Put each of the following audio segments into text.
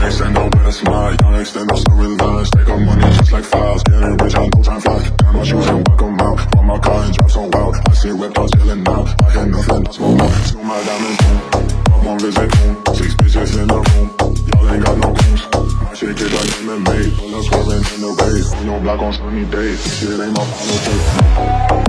extendo with a smile, young extendo serving lines. Take up money just like files, getting rich on no time flies. Got my shoes and walk 'em out, from my car and drive so wild. I see reptiles chilling out, I hear nothing, I smoke out. Still my diamonds boom, I'm on visit home. 6 bitches in the room, y'all ain't got no goons. My shit get like MMA, pull up swerving in the race. On your block on sunny days, shit ain't my final taste.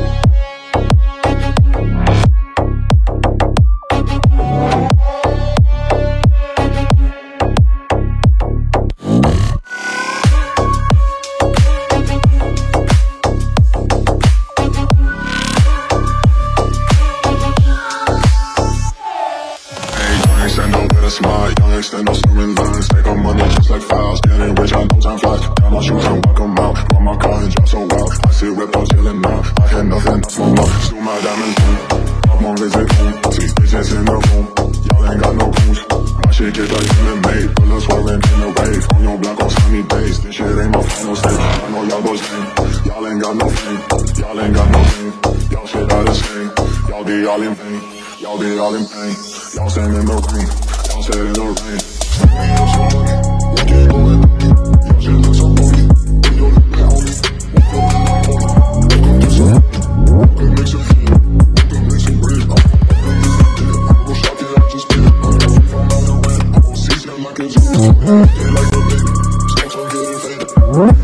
Extendo with a smile, young extendo serving lines. Take up money just like files, getting rich on no time flies. Got my shoes and walk 'em out, from my car and drive so wild. I see reptiles chilling out, I hear nothing, I smoke out. Still my diamonds boom, I'm on visit home. 6 bitches in the room, y'all ain't got no goons. My shit get like MMA, pull up swerving in the rave. On your block on sunny days, this shit ain't my final stage. I know y'all boys lame, y'all ain't got no fame. Y'all ain't got no fame, y'all shit out of same. Y'all be all in vain, y'all be all in pain. Y'all stand in the rain, y'all stand in the rain. Y'all shit look so funny, when you look at homie. Welcome to some, welcome make some feel, welcome make some bread. I'm gon' shock it, I just spit. I'm free from out the way, I'm gon' seize him like a zoo. They like the baby, smoke some good and faded.